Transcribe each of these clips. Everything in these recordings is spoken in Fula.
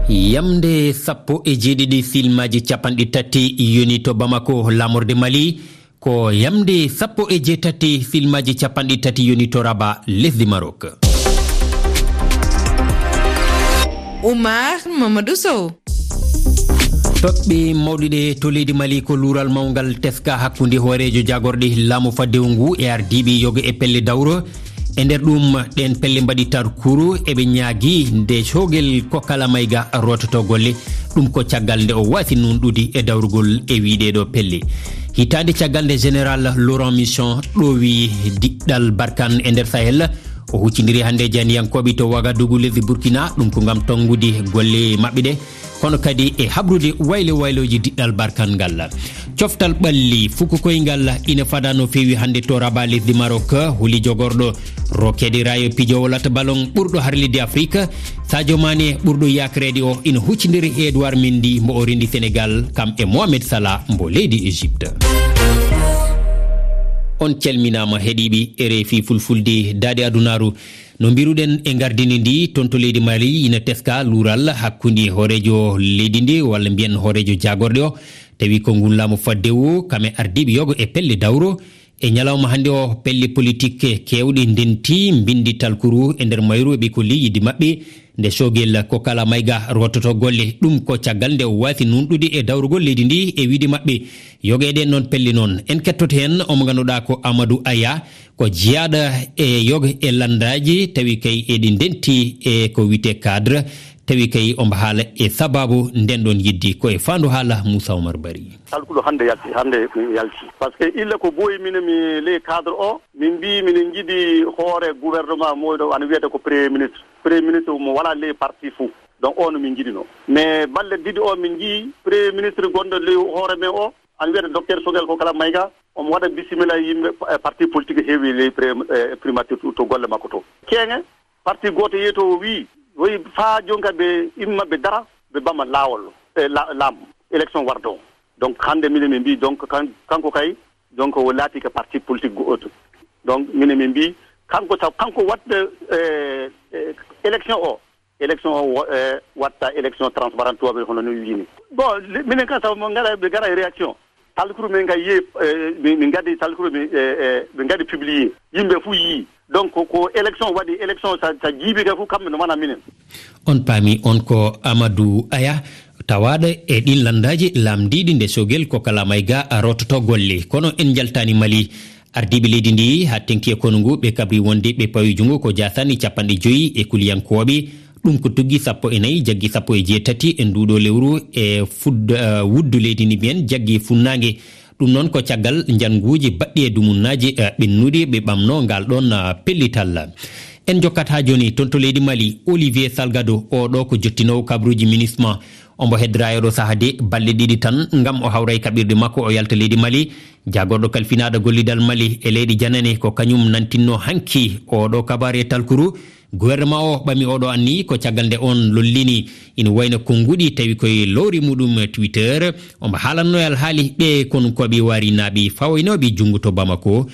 Yamde sappo e jeeɗiɗi filmaji capanɗe tati yoni to Bamako lamorde Mali ko yamde sappo e jeetati filmaji capanɗe tati yoni to Rabat lesdi Maroc. Oumar Mamadou Sow. toɓɓe mawɗiɗe to leydi Mali ko luural mawgal teska hakkunde hoorejo jagorɗe laamu faddewu ngu e ardiɓe yoga e pelle dawro e nder ɗum ɗen pelle mbaɗi tarkuru eɓe ñaagui nde cogel Kokala Mayga rototo golle ɗum ko caggal nde o wasi nunɗude e dawrugol e wiɗeɗo pelle. hitande caggal nde général Laurent Mission ɗowi diɗɗal Barkane e nder Sahel o huccidiri hande janiyankoɓe to Ouagadougou lesdi Burkina ɗum ko gam tongude golle mabɓe ɗe kono kadi e habrude wayloji diɗɗal Barkane ngal. Coftal ɓalli fuko koyngal ina fada no fewi hande to Rabat lesdi Maroc huli jogorɗo rokede rayo pijowo lata ballon ɓurɗo harlide Afrique Sadio Mané ɓurɗo yakrede o ina huccidiri Edouard Mendy mbo o rendi Sénégal kam e Mohamed Salah mbo leydi Égypte. On calminama heeɗiɓe RFI fulfulde daade adunaru no mbiruɗen e gardini ndi toon to leydi Mali ina teska luural hakkude hoorejo leydi ndi walla mbiyen hoorejo jagorɗe o tawi ko ngullamo faddewo kame ardiɓe yogo e pelle dawro e ñalawma hande o pelle politique kewɗe ndenti mbindi talkuru e nder mayru ɓe ko leydi mabɓe nde cogel Kokala Mayga rototo golle ɗum ko caggal nde o wasi nunɗude e dawrugol leydi ndi e wiide mabɓe yogeɗen noon pelle noon en kettoto hen omo ganduɗa ko Amadou Aya ko jeyaɗo e yoga e landaji tawi kay eɗi ndenti e ko wite cadre tawi kay omba haala e sababu nden ɗon yiddi ko e fandu haala Moussa Oumar Bari. Talkuɗo hande yalti par ce que illa ko boyi min mi les cadre o min mbi minen jiiɗi hoore gouvernement moɗo ana wiyete ko premier ministre mo wala les parti fou donc on min jiiɗino mais balle ɗiɗi o min jii premier ministre gonɗo ley hoore men o ana wiyete docteur Sogel Kokala Mayga omo waɗa bisimilla yimɓe parti politique heewi ley primature to golle makko to keeŋe parti goto yeeto wi woyi faa jonka ɓe imma ɓe dara ɓe bama laawol laam élection warda o donc hande minen min mbi donc kanko kay donc o laati ko parti politique goto donc minen min mbi kanko watta élection o watta élection transparente toɓe hono no wini bon minen kan taw mo ɓe gara e réaction talkuru men kay min gaddi talkuru ɓe gaddi publié yimɓe fuu yii donc ko élection waɗi élection sa jiibi ka fuu kamɓe no mana minen. On paami on ko Amadou Aya tawaɗo e ɗin landaji lamdiɗi nde cogel Kokala Mayga rototo golle kono en jaltani Mali ardiɓe leydi ndi ha tengti e konungu ɓe kabri wonde ɓe pawi jungo ko jasani 50 e kuliyankoɓe ɗum ko tuggi 14 jaggi 17 e nduɗo lewru e wuddu leydi ndi mbiyen jaggi funnague ɗum noon ko caggal janguji baɗɗi e dumunnaji ɓennuɗi ɓe ɓamno ngal ɗon pellital. En jokkat ha joni toon to leydi Mali Olivier Salgado oɗo ko jottinowo kabruji ministre ombo heddora eɗo saaha de balɗe ɗiɗi tan gam o hawra e kaɓirɗe makko o yalta leydi Mali jagorɗo kalfinaɗo gollidal Mali e leydi janane ko kañum nantinno hanki oɗo kabare talkuru gouvernement o ɓami oɗo anni ko caggal nde on lollini ina wayno konguɗi tawi koye lowri muɗum Twitter omo haalanno alhaali ɓe konkoɓe warinaɓe fawoynoɓe junggo to Bamako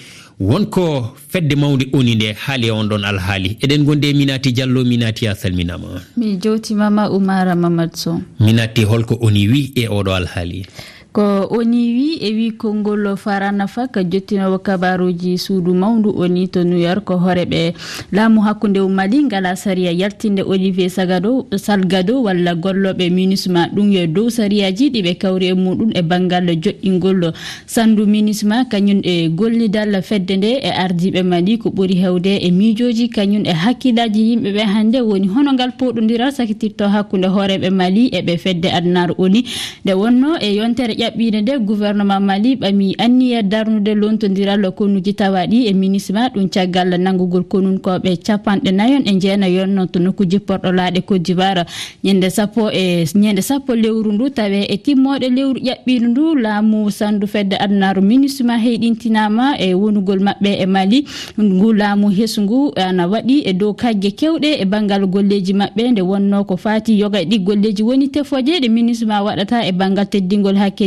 wonko fedde mawde oni nde haali on ɗon alhaali eɗen gonde Minati Diallo. Minati a salminama. Mi jewtimama Oumar Mamadou Sow. Minati holko oni wi e oɗo alhaali? ko oni wi e wi konngol farana fak jottinowo kabaruji suudu mawndu oni to New York ko horeɓe laamu hakkunde Mali ngala sariya yaltinde Olivier Salgado walla golloɓe MINUSMA ɗum yo dow sariyaji ɗiɓe kawri e muɗum e banggal joƴƴingol sandu MINUSMA kañum e gollidal fedde nde e ardiɓe Mali ko ɓuri hewde e miijoji kañum e hakkillaji yimɓeɓe hande woni hono ngal poɗodiral sakitirto hakkunde horeɓe Mali e ɓe fedde adnar oni nde wonno e yontere ƴaɓɓide nde gouvernement Mali ɓami anniya darnude lontodiral konuji tawaɗi e MINUSMA ɗum caggal nangugol konun koɓe 49 e jeenayon noon to nokku jipporɗo laaɗe Côte d'Ivoire ñande sappo lewru ndu tawe e timmoɗe lewru ƴaɓɓiɗo ndu laamu sandu fedde adnaru MINUSMA heyɗintinama e wonugol mabɓe e Mali ngu laamu hesungu ana waɗi e dow kajje kewɗe e banggal golleji mabɓe nde wonno ko fati yoga ɗi golleji woni tefoje ɗe MINUSMA waɗata e banggal teddingol hakkeji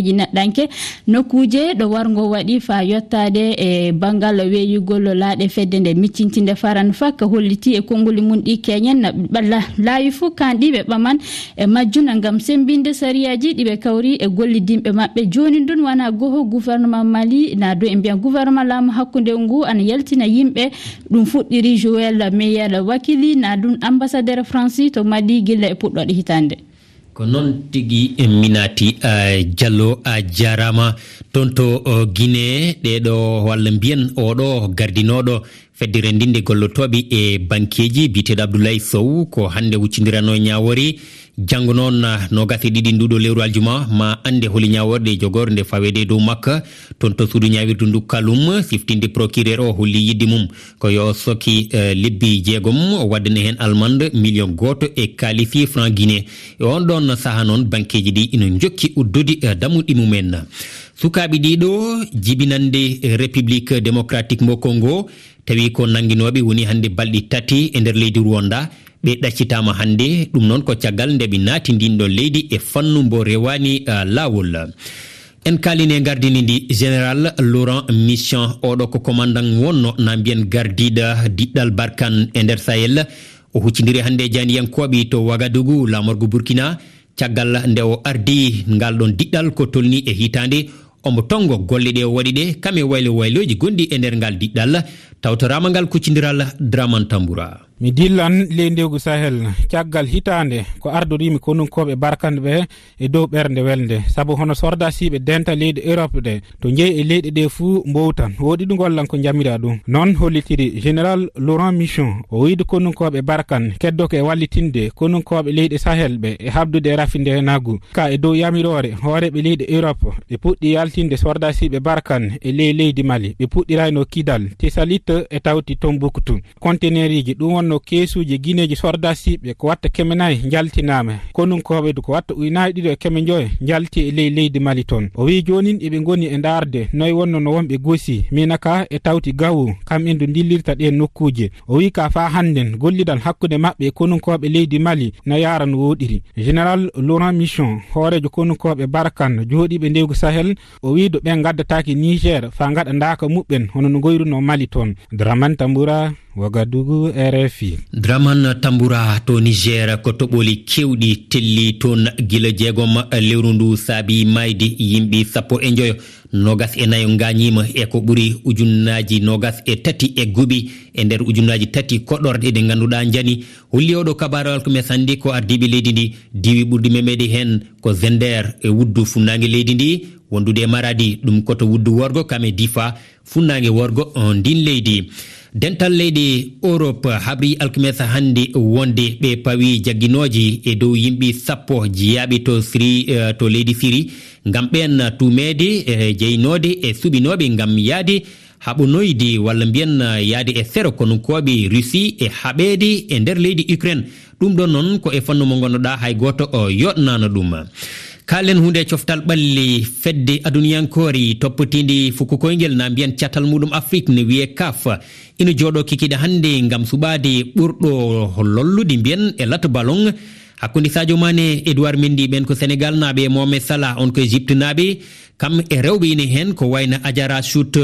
defteji neddanke nokkuje do wargo wadi fa yottade e bangal weeyugol laade fedde nde miccintinde faran fak holliti e kongoli mun di kenyen balla laawi fu kandi be baman e majjuna ngam sembinde sariyaji dibe kawri e gollidimbe mabbe joni dun wana goho gouvernement Mali na do e biya gouvernement lam hakkunde ngu an yaltina yimbe dum fuddiri Joël Meyer wakili na dun ambassadeur France to Mali gilla e puddode hitande ko non tigi minati Diallo a jarama tonto Guinée dedo walla mbiyen odo gardinodo feddire ndinde gollotobe e bankeji bitedo Abdoulaye Sow ko hande wuccindirano nyawori jango non no gati didi ndudo lewru aljuma ma ande holi nyaworde jogorde fawede do makka tonto sudu nyawirdu ndu kalum siftinde procureur o holi yiddi mum ko yo soki libbi jegom wadne hen almande million goto e qualifié franc guiné e on don saha non bankeji di ino jokki uddudi damudi mumen sukabi dido jibinande République démocratique mo Congo tawi ko nanginobe woni hande baldi tati e der leydi Rwanda be daccitama hande dum non ko tiagal nde bi nati ndindo leydi e fannu mbo rewani lawol en kaline gardini ndi général Laurent Mission odo ko commandant wonno nambien gardida diddal Barkan e der Sahel o huccindiri hande janiyankobe to Ouagadougou lamorgo Burkina tiagal nde o ardi ngal don diddal ko tolni e hitande ombo tongo golle de wadi de kame wayloji gondi e der ngal diddal tawtorama ngal kucindiral Draman Tamboura mi dillan lendegu Sahel caggal hitande ko ardorimi konunkobe Barkande be e dow bernde welde sabu hono sorda sibe denta leydi Europe de to jeey e leydi de fu mbowtan wodi du gollan ko jamira dum non hollitiri général Laurent Mission o wiidi konunkobe Barkande keddoke e wallitinde konunkobe leydi Sahel be e habdude rafinde nagu ka e dow yamirore hoorebe leydi Europe be puddi yaltinde sorda sibe Barkande e leydi Mali be puddirayno Kidal Tessalit e tawti Tombouctou conteneuriji dum no kesuji guineji sorda sibe ko watta kemenay jaltinama konunkobe du ko watta uynaay dido e kemen joy jalti e leydi Mali ton o wi jonin e be ngoni e darde noy wonno no wombe gosi minaka e tawti gawu kam endu dillirta de nokkuje o wi ka fa handen gollidal hakkude mabbe konunkobe leydi Mali na yaran wodiri général Laurent Mission hoorejo konunkobe Barkande jodi be ndewgu Sahel o wi do be gaddataaki Niger fa ngada ndaka mubben hono no goyruno Mali ton Draman Tamboura Ouagadougou RFI Draman Tamboura to Niger ko toboli kewdi telli ton gila jegom lewrundu sabi maydi yimbi sappo e joyo nogas e nayo nganyima e ko buri ujunnaji nogas e tati e gubi e der ujunnaji tati kodorde de ganduda jani holli odo kabaral ko mesandi ko ardibi leydi ndi diwi burdi memede hen ko Zender e wuddu funange leydi ndi wondude Maradi dum ko to wuddu worgo kame Difa funange worgo on din leydi dental leydi Europe habri alkmesa hande wonde be pawi jagginoji e dow yimbi sappo jiyabi to to leydi Siri ngam ben tumede jeynode e subinobe ngam yaade habunoydi walla mbiyen yaade e sero konunkobe Russie e habedi e der leydi Ukraine dum don non ko e fanno mo gonnoda hay goto o yotnano dum kalen hunde coftal balli fedde aduniyankori toppotindi fukukoyngel na mbiyan catal mudum Afrique ne wiye CAF ina jodo kikide hande ngam subade burdo lolludi mbiyan e lato ballon hakkunde Sadio Mané Edouard Mendy ben ko Sénégal nabe Mohamed Salah on ko Egypte nabe kam e rewbe ine hen ko wayna Adjara Shoot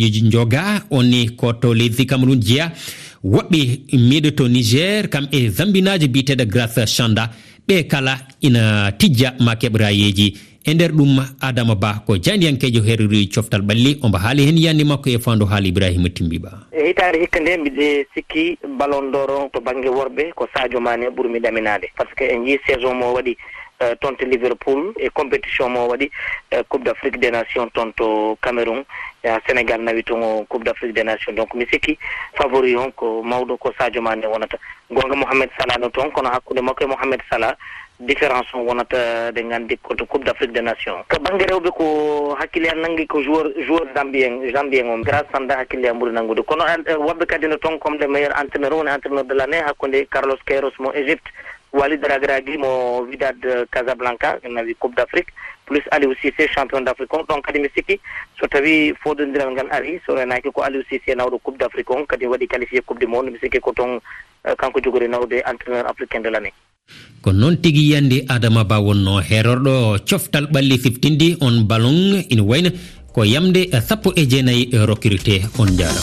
Njoga onni ko to leydi Cameroun jiya wobbe medoto Niger kam e zambinaje bitede Grace Chanda be kala ina tijja ma kebrayeji e der dum Adama Ba ko jandiyankejo herri coftal balli on ba haali hen yandi makko e fando haali Ibrahima Timbiba e hitare hikkande mbi sikki Ballon d'Or to bangi worbe ko Sadio Mané burmi daminade parce que en yi saison mo wadi tonto Liverpool e compétition mo wadi Coupe d'Afrique des Nations tonto Cameroun Sénégal nawi to Coupe d'Afrique des Nations donc mi sikki favori on ko mawdo ko Sadio Mané wonata gonga Mohamed Salah no ton kono hakkude makko e Mohamed Salah différence wonata de ngandi ko Coupe d'Afrique des Nations ko bangi rewbe ko hakkile nangi ko joueur zambien on grâce sanda hakkile mburi nangude kono wobbe kadi no ton comme le meilleur entraîneur de l'année hakkunde Carlos Queiroz mo Égypte Walid Regragui mo Wydad Casablanca nawi Coupe d'Afrique plus Aliou Cissé champion d'Afrique donc kadi mi sikki so tawi fodondiral ngal ari so renaki ko Aliou Cissé nawdo Coupe d'Afrique on kadi wadi qualifié Coupe du Monde mi sikki ko ton kanko jogori nawde entraîneur africain de l'année ko non tigi yande Adama Ba wonno herordo coftal balli fiftindi on ballon ina wayna ko yamde 19 recruté on jaara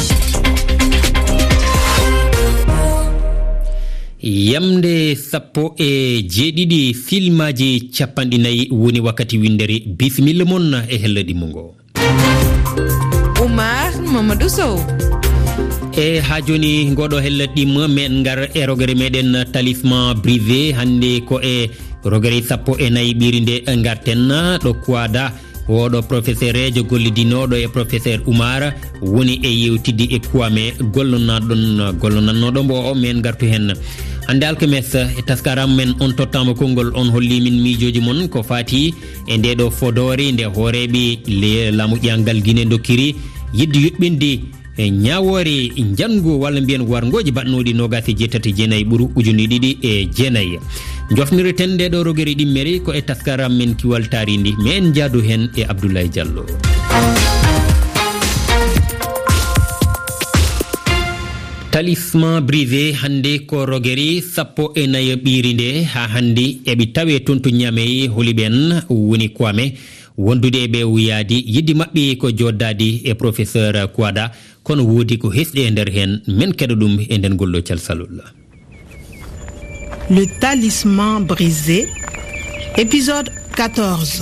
yamde 17 filmaji capandinayi woni wakkati windere bismilla mon e helladi mungo Oumar Mamadou Sow e ha joni ngodo helladima men ngar e rogere meden talisman brisé hande ko e rogere 14 birinde ngarten do kwada wodo professeur ejo gollidinodo e professeur Oumar woni e yewtidi e kuame gollonannodo mbo o men gartu hen hande alkemes e taskaram men on tottama kongol on holli min mijoji mon ko fati e ndedo fodore nde horebe le lamu jangal Guinée dokkiri yiddi yubbinde e nyawore jango walla mbiyen wargoji badnodi nogati jettati jeenay buru ujuni didi e jeenay jofnire tende do rogeri dimmeri ko e taskaram men ki waltari ndi men jadu hen e Abdoulaye Diallo talisman brisé hande ko rogeri 14 birinde ha handi ebi tawe tontu nyamei holiben woni kwame wondude be wiyadi yiddi mabbe ko joddadi e professeur Kouada kono wodi ko hesde nder hen men kedodum e den gollo calsalul. Le talisman brisé, épisode 14.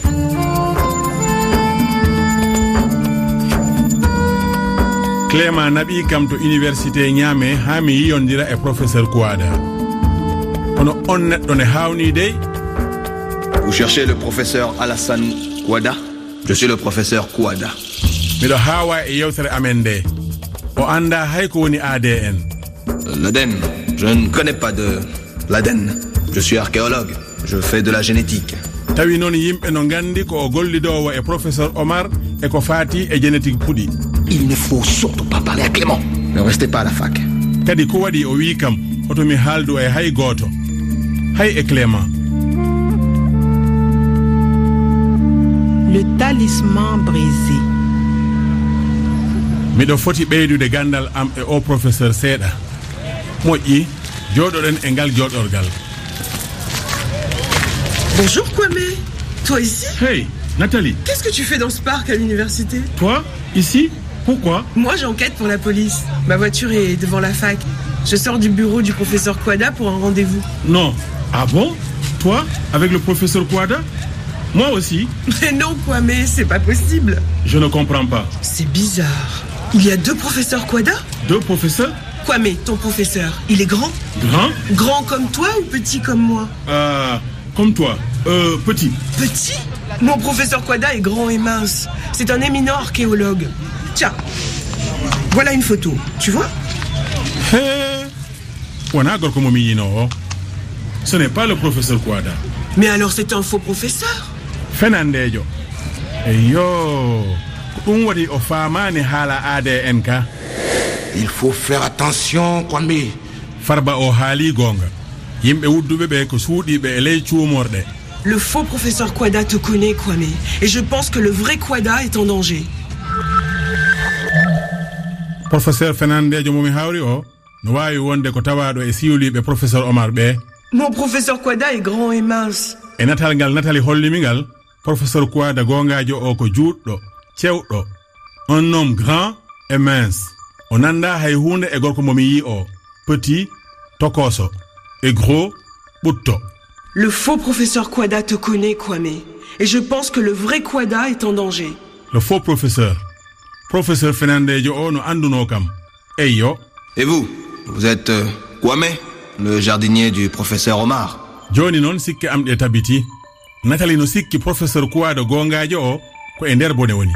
Clément nabi kam to université Niamey ha mi yiyondira e professeur Kouada. Ono on neddo ne hawni dey. Vous cherchez le professeur Alassane Kouada? Je suis le professeur Kouada. Mido hawa e yewtere amen de. O anda hay ko woni ADN. L'ADN, je ne connais pas de l'ADN. Je suis archéologue. Je fais de la génétique. Tawi non yimbe no gandi ko o gollidowo e professeur Omar e ko fati e génétique pudi. Il ne faut surtout pas parler à Clément. Ne restez pas à la fac. Kadi ko wadi o wi kam oto mi haldu e hay goto. Hay e Clément. Le talisman brisé. Mido foti beydude gandal am e o professeur Seda. Moƴƴi jododen e ngal jodorgal. Bonjour Kwame. Toi ici? Hey, Nathalie. Qu'est-ce que tu fais dans ce parc à l'université? Toi, ici? Pourquoi? Moi, j'enquête pour la police. Ma voiture est devant la fac. Je sors du bureau du professeur Kouada pour un rendez-vous. Non. Ah bon? Toi, avec le professeur Kouada? Moi aussi. Mais non, Kwame, c'est pas possible. Je ne comprends pas. C'est bizarre. Il y a 2 professeurs Kouada? 2 professeurs? Kwame, ton professeur, il est grand? Grand? Grand comme toi ou petit comme moi? Comme toi. Petit. Petit? Mon professeur Kouada est grand et mince. C'est un éminent archéologue. Tiens, voilà une photo. Tu vois? Ce n'est pas le professeur Kouada. Mais alors c'est un faux professeur? Fernandejo. Yo. Il faut faire attention, Kwame. Farba o hali gonga. Yimbe wuddube be ko suudi be ley ciumorde. Le faux professeur Kouada te connaît, Kwame. Et je pense que le vrai Kouada est en danger. Professeur Fernandejo momi hawri o no wawi wonde ko tawado e siwlibe professeur Omar be. Mon professeur Kouada est grand et mince. E natal ngal Nathalie hollimi ngal professeur Kouada gongajo o ko juutdo cewdo un homme grand et mince. On anda hay hunde e gorko momi yi o petit tokoso et gros butto. Le faux professeur Kouada te connaît, Kwame. Et je pense que le vrai Kouada est en danger. Le faux professeur Fernandejo o no anduno kam. Eyo. Et vous êtes Kwame, le jardinier du professeur Omar. Joni non sikki am de tabiti. Nathalie no sikki professeur Kouada gongajo o ko e nder bone woni.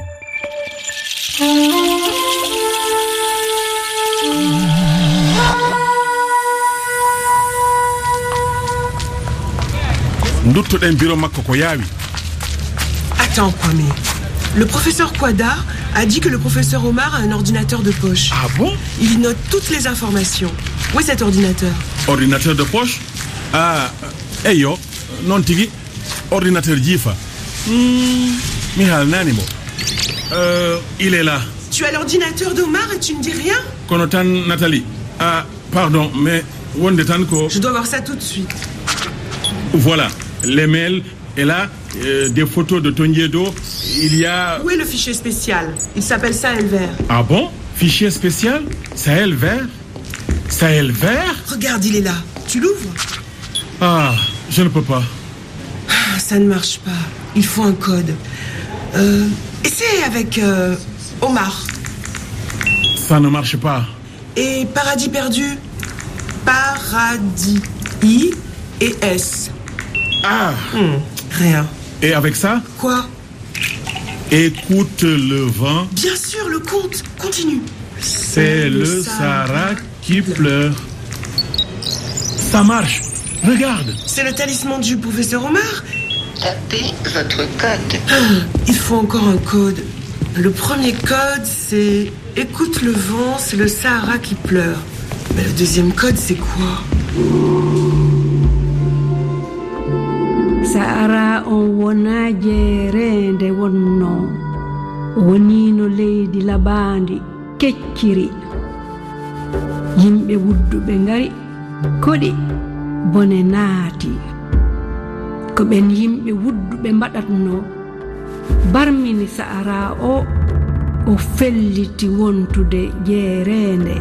Attends, Kwame. Le professeur Kouada a dit que le professeur Omar a un ordinateur de poche. Ah bon? Il note toutes les informations. Où est cet ordinateur? Ordinateur de poche? Eyo, non tigi, ordinateur jifa. Mihal nanimo. Il est là. Tu as l'ordinateur d'Omar et tu ne dis rien? Konotan Nathalie. Pardon, mais wonde tan ko. Je dois voir ça tout de suite. Voilà, les mails. Et là, des photos de Tondiedo. Il y a... Où est le fichier spécial? Il s'appelle Sahel Vert. Ah bon? Fichier spécial? Sahel Vert? Sahel Vert? Regarde, il est là. Tu l'ouvres? Ah, je ne peux pas. Ça ne marche pas. Il faut un code. Essaye avec Omar. Ça ne marche pas. Et Paradis perdu? Paradis. I et S. Ah. Rien. Et avec ça? Quoi? Écoute le vent. Bien sûr, le conte. Continue. C'est le Sahara qui pleure. Ça marche. Regarde. C'est le talisman du professeur Omar. Tapez votre code. Il faut encore un code. Le premier code, c'est écoute le vent, c'est le Sahara qui pleure. Mais le deuxième code, c'est quoi? Sahara on wona jeerende wonno wonino leydi labandi kecciri yimɓe wudduɓe ngari koɗi bone naati ko ɓen yimɓe wudduɓe mbaɗatno barmini Sahara o felliti wontude jeerende.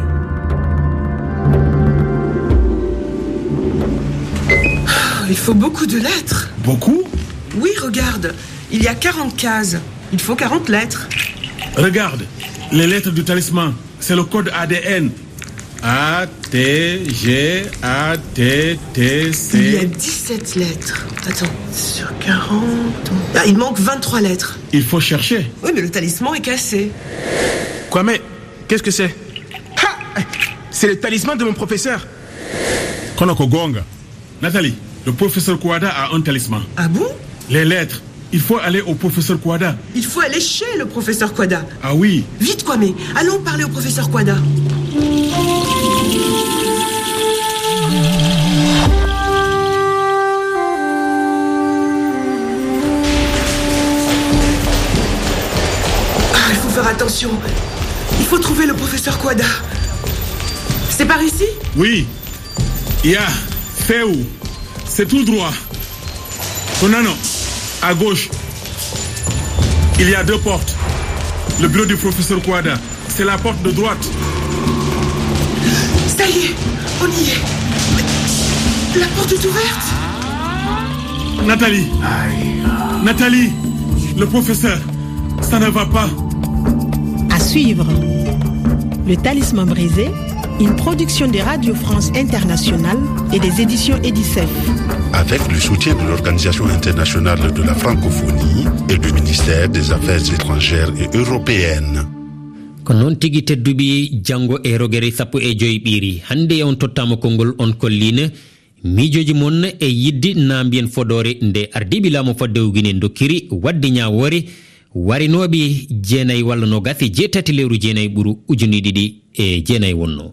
Il faut beaucoup de lettres. Beaucoup? Oui, regarde. Il y a 40 cases. Il faut 40 lettres. Regarde. Les lettres du talisman. C'est le code ADN. A, T, G, A, T, T, C... Il y a 17 lettres. Attends, sur 40... Ah, il manque 23 lettres. Il faut chercher. Oui, mais le talisman est cassé. Quoi, mais qu'est-ce que c'est? Ha! C'est le talisman de mon professeur. Konoko Gonga. Nathalie, le professeur Kouada a un talisman. Ah bon? Les lettres. Il faut aller au professeur Kouada. Il faut aller chez le professeur Kouada. Ah oui. Vite, Kwame. Allons parler au professeur Kouada. Ah, il faut faire attention. Il faut trouver le professeur Kouada. C'est par ici? Oui. Il y a Féou. C'est tout droit. Tonano, à gauche. Il y a 2 portes. Le bureau du professeur Kouada, c'est la porte de droite. Ça y est, on y est. La porte est ouverte. Nathalie. Nathalie, le professeur, ça ne va pas. À suivre. Le talisman brisé, une production de Radio France Internationale et des éditions Edicef. Avec le soutien de l'Organisation internationale de la francophonie et du ministère des Affaires étrangères et européennes. ko noon tigi tedduɓe janngo e rogere sappo e joyi ɓiiri hannde on tottama konngol on kolline miijoji mon e yiddi nambiyen fodore nde ardiɓe laamu faddewguine dokkiri wadde ñawore warinoɓe jeenayi walla no gasi jeetati lewru jeenayi ɓuru ujuni ɗiɗi e jeenayi wonno.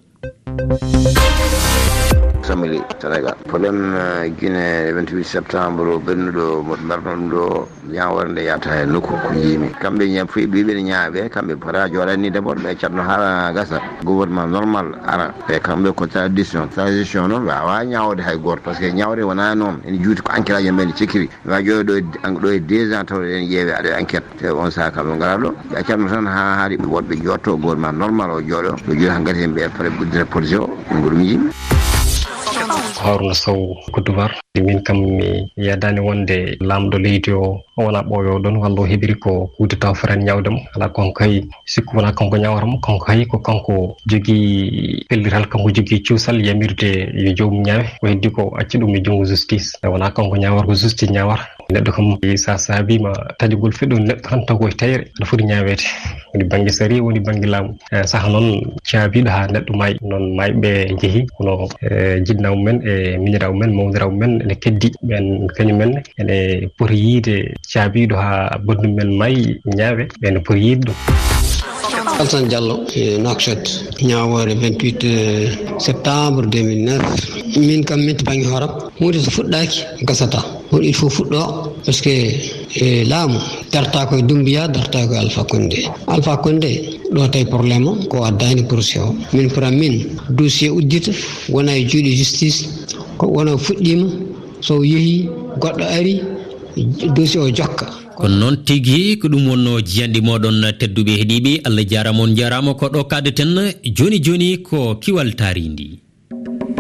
Samili Sénégal problème Guinée 28 septembre bennuɗo moto mbarno ɗum ɗo ñawore nde yata e nokku ko yimi kamɓe ɓiɓe ne ñaaɓe kamɓe pota joɗani d'abord ɓe catno ha gasa gouvernement normal ara ɓe kamɓe ko transition noon wawa ñawde hay goto par ce que ñawde wona noon ene juuti ko enquête aji men cikkiri wa jooɗo ɗo e 2 ans taw en ƴeewe aɗa enquête te on saaha kamɓe ngara ɗo ɓe catno tan ha haari woɗɓe jotto gouvernement normal o jooɗo ɓe jooɗi han gati ɓe pré ɓuddire police o ɗum ɗum yimi Haruna Sow Côte d'Ivoire min kam mi yadani wonde lamdo leydi o wona ɓooyo ɗon walla o heɓiri ko kudetaw feren ñawdemo ala konko hay sikku wona konko ñawaramo konko hay ko kanko jogui pellital kanko jogui cuusal yamirde yo jomum ñaawe o heddi ko acci ɗum e junggo justice wona kanko ñawar ko justice ñawar neɗɗo kam sa saabima tajugol feɗɗo neɗɗo tan taw koye tayre aɗa foti ñaawede woni banggue sari woni banggue laamu saaha noon caabiɗo ha neɗɗo maayi noon mayɓe jeehi kono jinnawo men e miñirawo men mawdirawo men ene keddi ɓen kañumen ene poti yiide caabiɗo ha bonndu men maayi ñaawe ɓene poti yiide ɗum. Alassane Diallo e Nouakchott ñawore 28 septembre 2009 min kam min to banggue horam hunde so fuɗɗaki gasata hono il faut fuɗɗo par ce que laamu darta koye Doumbouya darta koye Alpha Condé ɗo tawi probléme o ko addani procès o min pour min dossier uddita wona e juuɗe justice ko wona fuɗɗima so yehi goɗɗo ari dossier o jokka. Kono noon tigi ko ɗum wonno jiyandi moɗon tedduɓe heeɗiɓe, Allah jarama on jarama ko ɗo kadeten joni ko kiwal taari ndi.